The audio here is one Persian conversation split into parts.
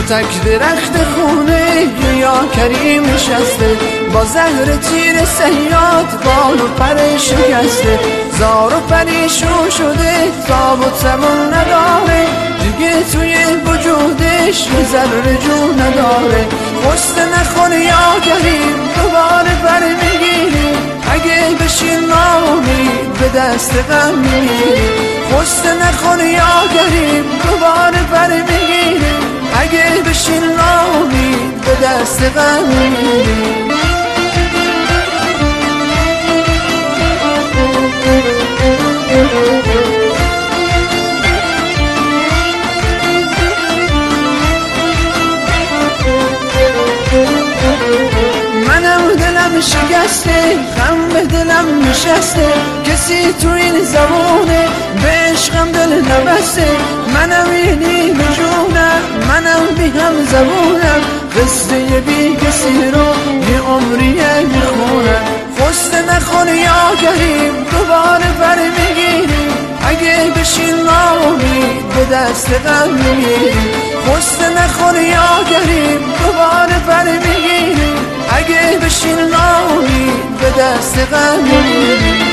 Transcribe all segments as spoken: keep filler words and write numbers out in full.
تک درخت خونه یا کریم نشسته، با زهر تیر صیاد بال و پر شکسته. زار و پریشون شده تاب و توان نداره، دیگه توی وجودش یه ذره جون نداره. خست نخون یا کریم دوباره بر میگیری، اگه بشین ناامید به دست غم میگیری. خست نخون یا کریم دوباره بر میگیری، اگه بشین ناامید به دست غم میگیری. منم دلم شکسته، غم به دلم نشسته، کسی تو این زمانه به عشقم دل نبسته. منم یه نیمه جونم، منم بی هم زبونم، قصه بی کسی رو یه عمریه میخونم. خست نخون یا کریم دوباره بر میگیری، اگه بشین ناامید به دست غم میگیری. خست نخون یا کریم دوباره بر میگیری، اگه بشین ناامید به دست غم میگیری.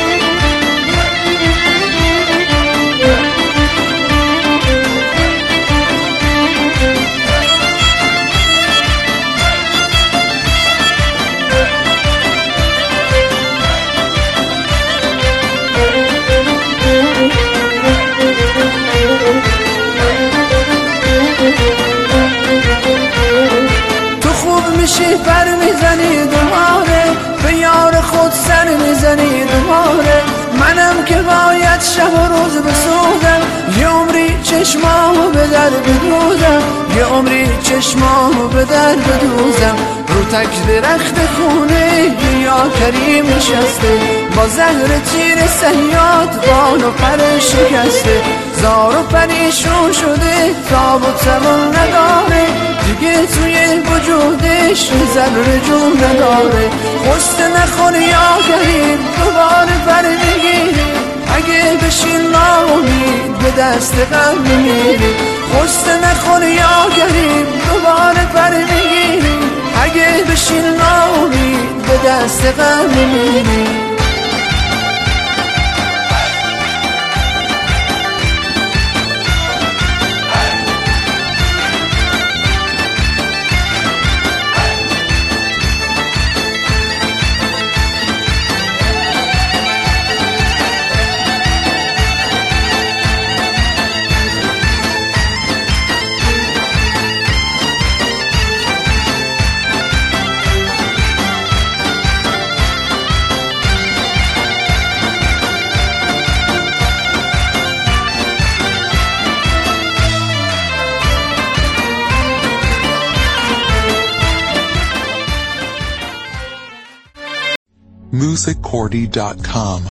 پر میزنی دوباره، به یار خود سر میزنی دوباره. منم که باید شب و روز بسودم، یه عمری چشمامو به در بدوزم، یه عمری چشمامو به در بدوزم. رو تک درخت خونه یا کریم نشسته، با زهر تیر صیاد بال و پر شکسته. زار و پریشون شده تاب و توان نداره، دیگه توی وجودش ذره جون نداره. خست نخون یا کریم دوباره بر میگیری، اگه بشین ناامید به دست غم میگیری. خست نخون یا کریم دوباره بر میگیری، اگه بشین ناامید به دست غم میگیری. music cordy dot com